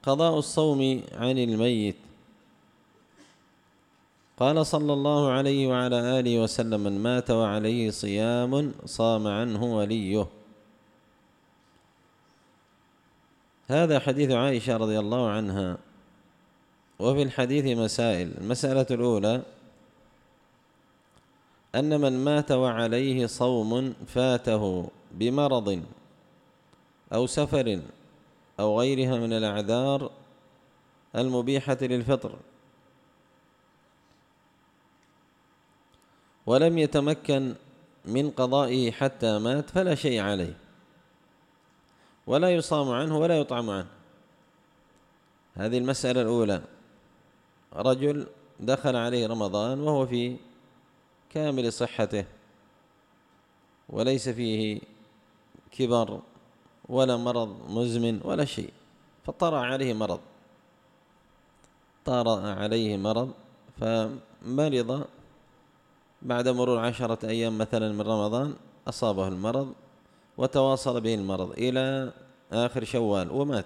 قضاء الصوم عن الميت. قال صلى الله عليه وعلى آله وسلم: من مات وعليه صيام صام عنه وليه. هذا حديث عائشة رضي الله عنها. وفي الحديث مسائل. المسألة الأولى: أن من مات وعليه صوم فاته بمرض أو سفر أو غيرها من الأعذار المبيحة للفطر، ولم يتمكن من قضائه حتى مات، فلا شيء عليه، ولا يصام عنه ولا يطعم عنه. هذه المسألة الأولى. رجل دخل عليه رمضان وهو في كامل صحته، وليس فيه كبر ولا مرض مزمن ولا شيء، فطرأ عليه مرض فمرض. بعد مرور 10 أيام مثلا من رمضان أصابه المرض وتواصل به المرض إلى آخر شوال ومات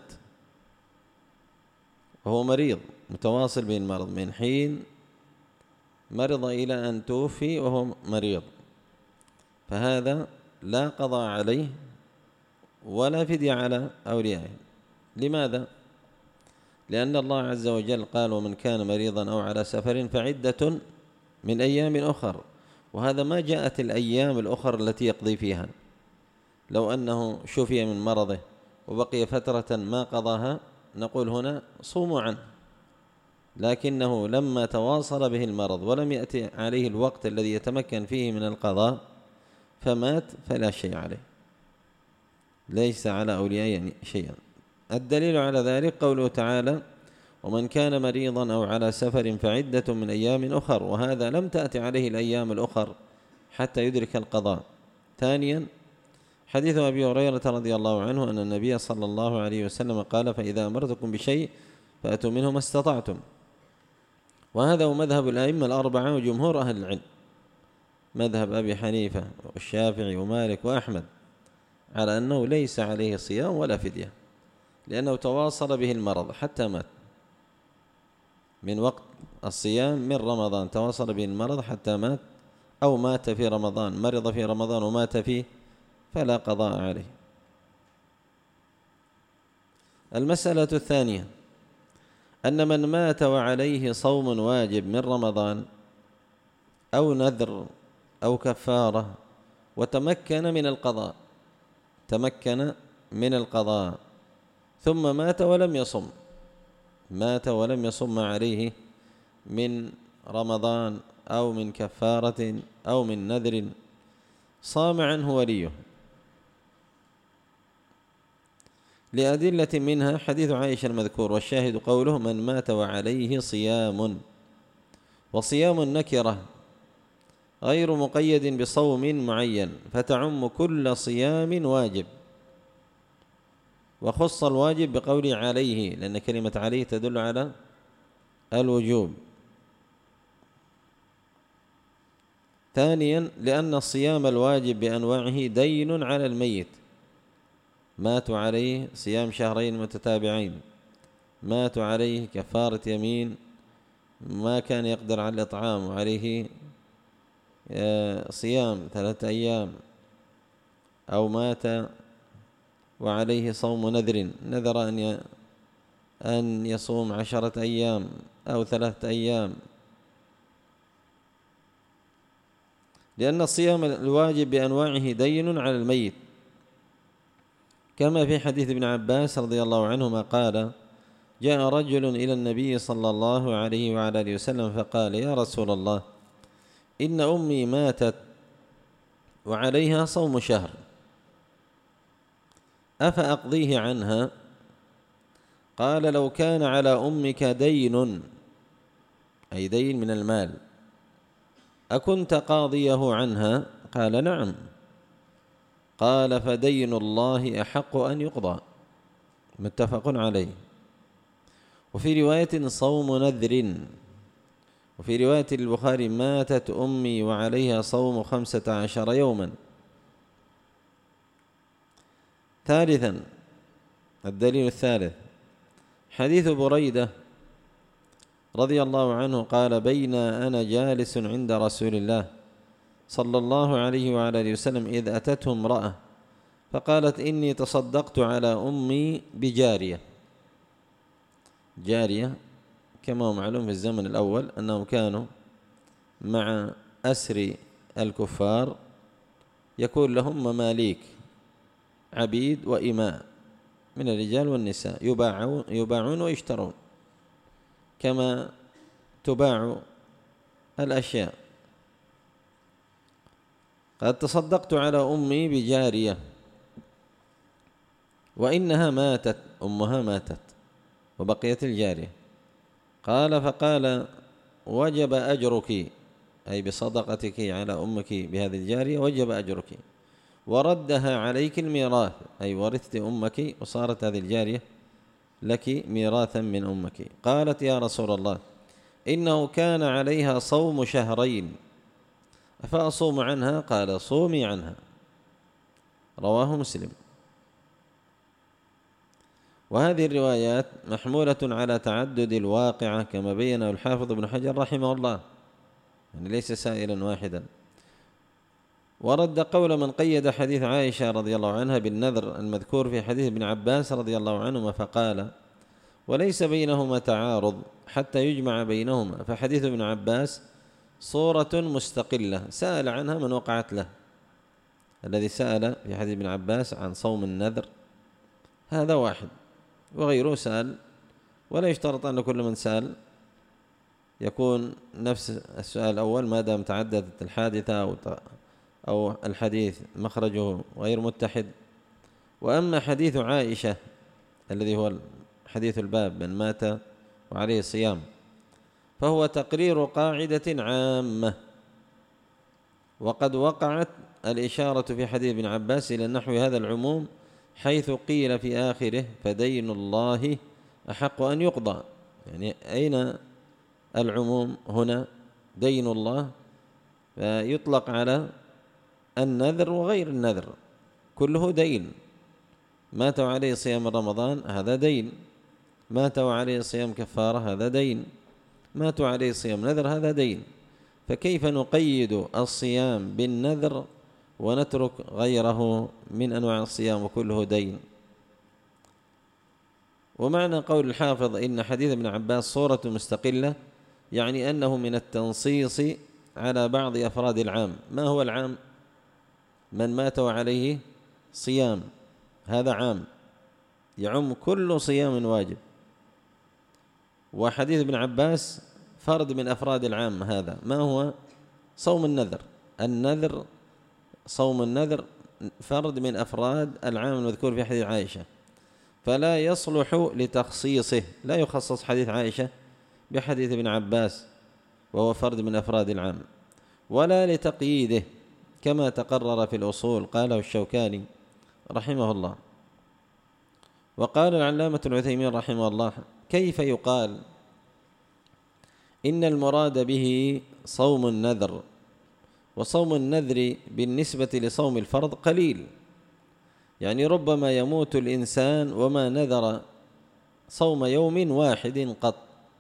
وهو مريض، متواصل به المرض من حين مرض إلى أن توفي وهو مريض، فهذا لا قضاء عليه ولا فدية على أوليائه. لماذا؟ لأن الله عز وجل قال: ومن كان مريضا أو على سفر فعدة من أيام أخر. وهذا ما جاءت الأيام الأخر التي يقضي فيها. لو أنه شفي من مرضه وبقي فترة ما قضاها نقول هنا صوموا عنه، لكنه لما تواصل به المرض ولم يأتي عليه الوقت الذي يتمكن فيه من القضاء فمات، فلا شيء عليه، ليس على أوليائه شيئا. الدليل على ذلك قوله تعالى: ومن كان مريضا أو على سفر فعدة من أيام أخر، وهذا لم تأتي عليه الأيام الأخر حتى يدرك القضاء. ثانيا: حديث أبي هريرة رضي الله عنه أن النبي صلى الله عليه وسلم قال: فإذا أمرتكم بشيء فأتوا منه ما استطعتم. وهذا هو مذهب الأئمة الأربعة وجمهور أهل العلم، مذهب أبي حنيفة والشافعي ومالك وأحمد، على أنه ليس عليه صيام ولا فدية، لأنه تواصل به المرض حتى مات. من وقت الصيام من رمضان تواصل به المرض حتى مات، أو مات في رمضان، مرض في رمضان ومات فيه، فلا قضاء عليه. المسألة الثانية: أن من مات وعليه صوم واجب من رمضان أو نذر أو كفارة وتمكن من القضاء ثم مات ولم يصم ما عليه من رمضان أو من كفارة أو من نذر، صام عنه وليه، لأدلة منها حديث عائشة المذكور، والشاهد قوله: من مات وعليه صيام. وصيام النكرة غير مقيد بصوم معين، فتعم كل صيام واجب، وخص الواجب بقول عليه، لأن كلمة عليه تدل على الوجوب. ثانيا: لأن الصيام الواجب بأنواعه دين على الميت، ماتوا عليه صيام شهرين متتابعين، ماتوا عليه كفارة يمين ما كان يقدر على الإطعام، وعليه صيام 3 أيام، أو مات وعليه صوم نذر أن يصوم 10 أيام أو 3 أيام. لأن الصيام الواجب بأنواعه دين على الميت، كما في حديث ابن عباس رضي الله عنهما قال: جاء رجل إلى النبي صلى الله عليه وعلى آله وسلم فقال: يا رسول الله، إن أمي ماتت وعليها صوم شهر، أفأقضيه عنها؟ قال: لو كان على أمك دين، أي دين من المال، أكنت قاضيه عنها؟ قال: نعم. قال: فدين الله أحق أن يقضى. متفق عليه. وفي رواية صوم نذر. وفي رواية البخاري: ماتت أمي وعليها صوم 15 يوما. ثالثا: الدليل الثالث: حديث بريدة رضي الله عنه قال: بين أنا جالس عند رسول الله صلى الله عليه وعلى آله وسلم إذ أتته امرأة فقالت: إني تصدقت على أمي بجارية. جارية كما هو معلوم في الزمن الأول أنهم كانوا مع أسر الكفار يكون لهم مماليك، عبيد وإماء من الرجال والنساء، يباعون ويشترون كما تباع الأشياء. قد تصدقت على أمي بجارية وإنها ماتت، أمها ماتت وبقيت الجارية. فقال: وجب أجرك، أي بصدقتك على أمك بهذه الجارية وجب أجرك، وردها عليك الميراث، أي ورثت أمك وصارت هذه الجارية لك ميراثا من أمك. قالت: يا رسول الله، إنه كان عليها صوم شهرين أفأصوم عنها؟ قال: صومي عنها. رواه مسلم. وهذه الروايات محمولة على تعدد الواقعة كما بينه الحافظ ابن حجر رحمه الله، يعني ليس سائلا واحدا. ورد قول من قيد حديث عائشة رضي الله عنها بالنذر المذكور في حديث ابن عباس رضي الله عنهما فقال: وليس بينهما تعارض حتى يجمع بينهما، فحديث ابن عباس صورة مستقلة سأل عنها من وقعت له. الذي سأل في حديث ابن عباس عن صوم النذر هذا واحد، وغيره سأل، ولا يشترط أن كل من سأل يكون نفس السؤال الأول ما دام تعددت الحادثة أو الحديث مخرجه غير متحد. وأما حديث عائشة الذي هو حديث الباب من مات وعليه صيام فهو تقرير قاعدة عامة، وقد وقعت الإشارة في حديث ابن عباس إلى نحو هذا العموم، حيث قيل في آخره: فدين الله أحق أن يقضى. يعني أين العموم هنا؟ دين الله، فيطلق على النذر وغير النذر، كله دين. مات عليه صيام رمضان هذا دين، مات عليه صيام كفارة هذا دين، مات عليه صيام نذر هذا دين. فكيف نقيد الصيام بالنذر ونترك غيره من أنواع الصيام وكله دين؟ ومعنى قول الحافظ إن حديث ابن عباس صورة مستقلة يعني أنه من التنصيص على بعض أفراد العام. ما هو العام؟ من مات عليه صيام هذا عام، يعم كل صيام واجب. وحديث ابن عباس فرد من أفراد العام. هذا ما هو؟ صوم النذر. صوم النذر فرد من أفراد العام المذكور في حديث عائشة، فلا يصلح لتخصيصه، لا يخصص حديث عائشة بحديث ابن عباس وهو فرد من أفراد العام، ولا لتقييده كما تقرر في الأصول قاله الشوكاني رحمه الله. وقال العلامة العثيمين رحمه الله: كيف يقال إن المراد به صوم النذر، وصوم النذر بالنسبة لصوم الفرض قليل؟ يعني ربما يموت الإنسان وما نذر صوم يوم واحد قط.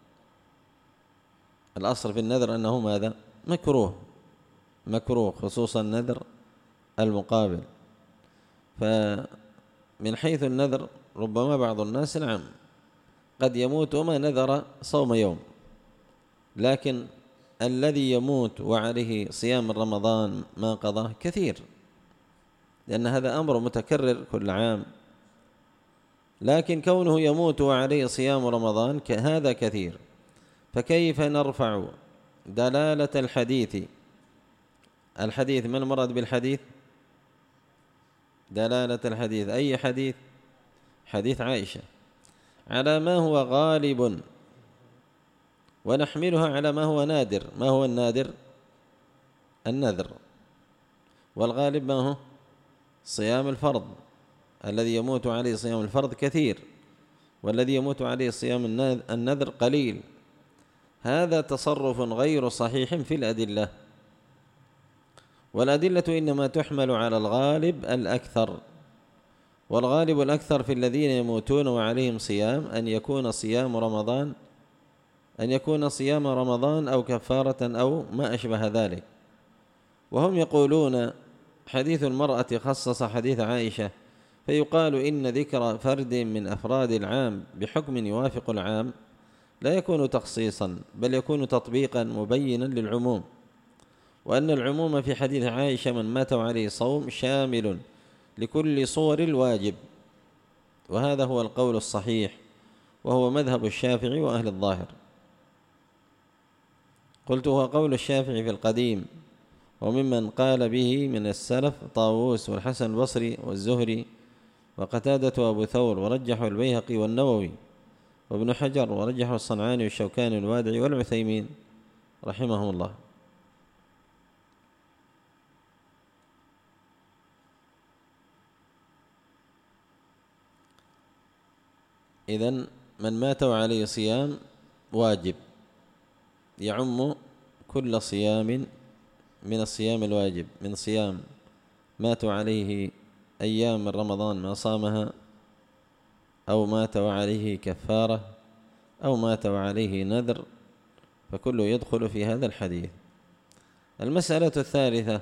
الأصل في النذر أنه ماذا؟ مكروه، خصوصا النذر المقابل. فمن حيث النذر ربما بعض الناس نعم قد يموت وما نذر صوم يوم، لكن الذي يموت وعليه صيام رمضان ما قضاه كثير، لأن هذا أمر متكرر كل عام. لكن كونه يموت وعليه صيام رمضان هذا كثير. فكيف نرفع دلالة الحديث؟ ما المراد بالحديث؟ دلالة الحديث أي حديث؟ حديث عائشة على ما هو غالب، ونحملها على ما هو نادر. ما هو النادر؟ النذر. والغالب ما هو؟ صيام الفرض. الذي يموت عليه صيام الفرض كثير، والذي يموت عليه صيام النذر قليل. هذا تصرف غير صحيح في الأدلة، والأدلة إنما تحمل على الغالب الأكثر، والغالب الأكثر في الذين يموتون وعليهم صيام أن يكون صيام رمضان أو كفارة أو ما أشبه ذلك. وهم يقولون حديث المرأة خصص حديث عائشة، فيقال إن ذكر فرد من أفراد العام بحكم يوافق العام لا يكون تخصيصا، بل يكون تطبيقا مبينا للعموم، وأن العموم في حديث عائشة من مات عليه صوم شامل لكل صور الواجب، وهذا هو القول الصحيح، وهو مذهب الشافعي وأهل الظاهر. قلت هو قول الشافعي في القديم، وممن قال به من السلف طاووس والحسن البصري والزهري وقتادة وأبو ثور، ورجحوا البيهقي والنووي وابن حجر، ورجحوا الصنعاني والشوكاني والوادعي والعثيمين رحمهم الله. إذن من مات وعليه صيام واجب يعم كل صيام من الصيام الواجب، من صيام مات عليه أيام من رمضان ما صامها، أو مات وعليه كفارة، أو مات وعليه نذر، فكله يدخل في هذا الحديث. المسألة الثالثة: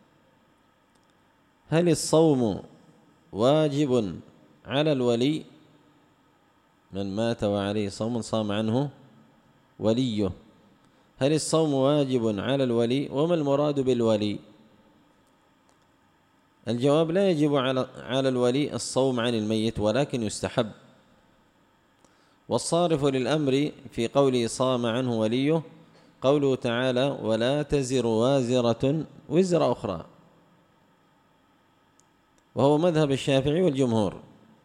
هل الصوم واجب على الولي؟ من مات وعليه صوم صام عنه وليه، هل الصوم واجب على الولي؟ وما المراد بالولي؟ الجواب: لا يجب على الولي الصوم عن الميت، ولكن يستحب. والصارف للأمر في قوله صام عنه وليه قوله تعالى: ولا تزر وازرة وزر أخرى، وهو مذهب الشافعي والجمهور.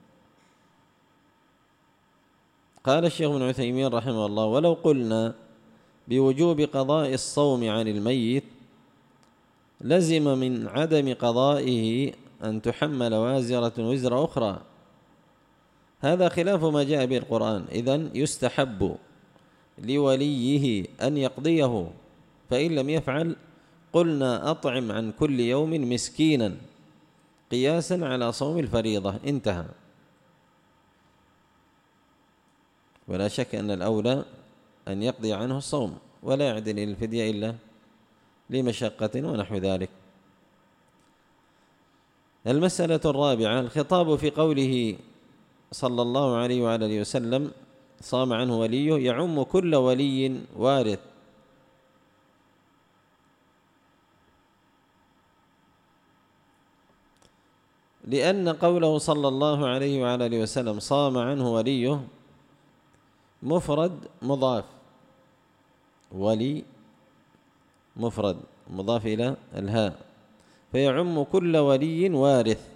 قال الشيخ ابن عثيمين رحمه الله: ولو قلنا بوجوب قضاء الصوم عن الميت لزم من عدم قضائه أن تحمل وازرة وزر أخرى، هذا خلاف ما جاء به القرآن. إذن يستحب لوليه أن يقضيه، فإن لم يفعل قلنا أطعم عن كل يوم مسكينا قياسا على صوم الفريضة، انتهى. ولا شك أن الأولى أن يقضي عنه الصوم، ولا يعدل الفدية إلا لمشقة ونحو ذلك. المسألة الرابعة: الخطاب في قوله صلى الله عليه وعلى آله وسلم صام عنه وليه يعم كل ولي وارث، لأن قوله صلى الله عليه وعلى آله وسلم صام عنه وليه مفرد مضاف، ولي مفرد مضاف إلى الهاء، فيعم كل ولي وارث.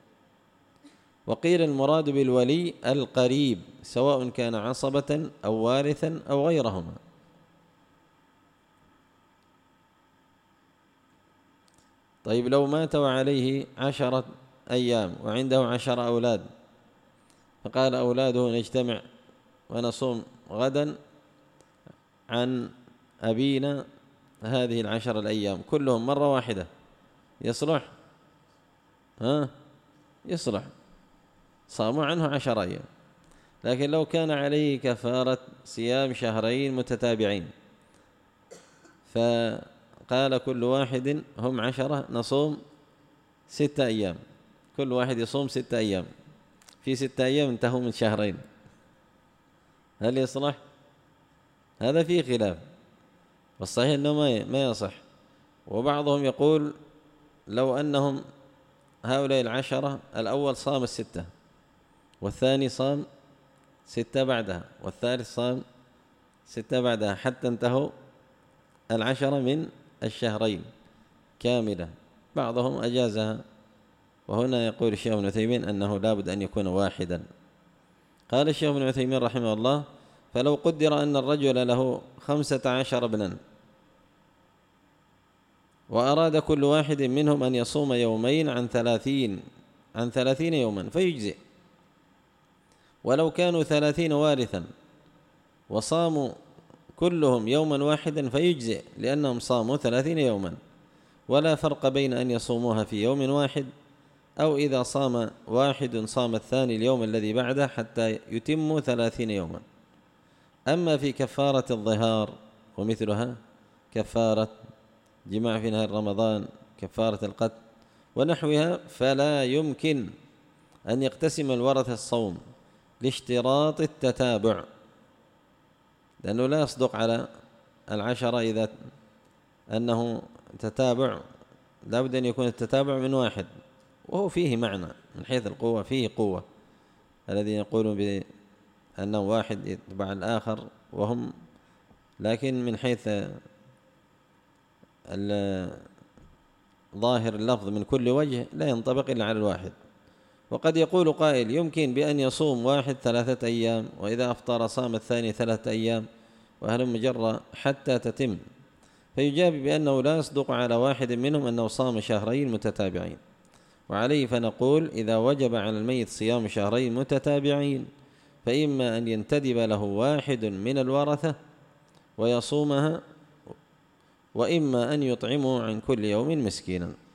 وقيل المراد بالولي القريب، سواء كان عصبة أو وارثا أو غيرهما. طيب، لو مات وعليه 10 أيام وعنده 10 أولاد، فقال أولاده نجتمع ونصوم غدا عن أبينا هذه 10 الأيام كلهم مرة واحدة، يصلح؟ يصلح، صاموا عنه 10 أيام. لكن لو كان عليه كفارة صيام 2 متتابعين، فقال كل واحد هم 10 نصوم 6 أيام، كل واحد يصوم 6 أيام، في 6 أيام انتهوا من 2 هل يصلح؟ هذا فيه خلاف، والصحيح أنه ما يصح. وبعضهم يقول لو أنهم هؤلاء 10 الأول صام 6، والثاني صام 6 بعدها، والثالث صام 6 بعدها، حتى انتهوا 10 من 2 كاملة، بعضهم أجازها. وهنا يقول الشيخ ابن عثيمين أنه لا بد أن يكون واحدا. قال الشيخ ابن عثيمين رحمه الله: فلو قدر أن الرجل له 15 ابنا، وأراد كل واحد منهم أن يصوم يومين عن 30 يوما فيجزئ، ولو كانوا 30 وارثا وصاموا كلهم يوما واحدا فيجزئ، لأنهم صاموا 30 يوما، ولا فرق بين أن يصوموها في يوم واحد أو إذا صام واحد صام الثاني اليوم الذي بعده حتى يتم 30 يوما. أما في كفارة الظهار ومثلها كفارة جماع في نهار رمضان، كفارة القتل ونحوها، فلا يمكن أن يقتسم الورثة الصوم لاشتراط التتابع، لأنه لا يصدق على 10 إذا أنه تتابع، لا بد أن يكون التتابع من واحد، وهو فيه معنى من حيث القوة، فيه قوة. الذين يقولون بأنه واحد يتبع الآخر وهم، لكن من حيث ظاهر اللفظ من كل وجه لا ينطبق إلا على الواحد. وقد يقول قائل يمكن بأن يصوم واحد 3 أيام، وإذا أفطر صام الثاني 3 أيام، وهلم جرى حتى تتم، فيجاب بأنه لا يصدق على واحد منهم أنه صام شهرين متتابعين. وعليه فنقول إذا وجب على الميت صيام شهرين متتابعين فإما أن ينتدب له واحد من الورثة ويصومها، وإما أن يطعمه عن كل يوم مسكينا.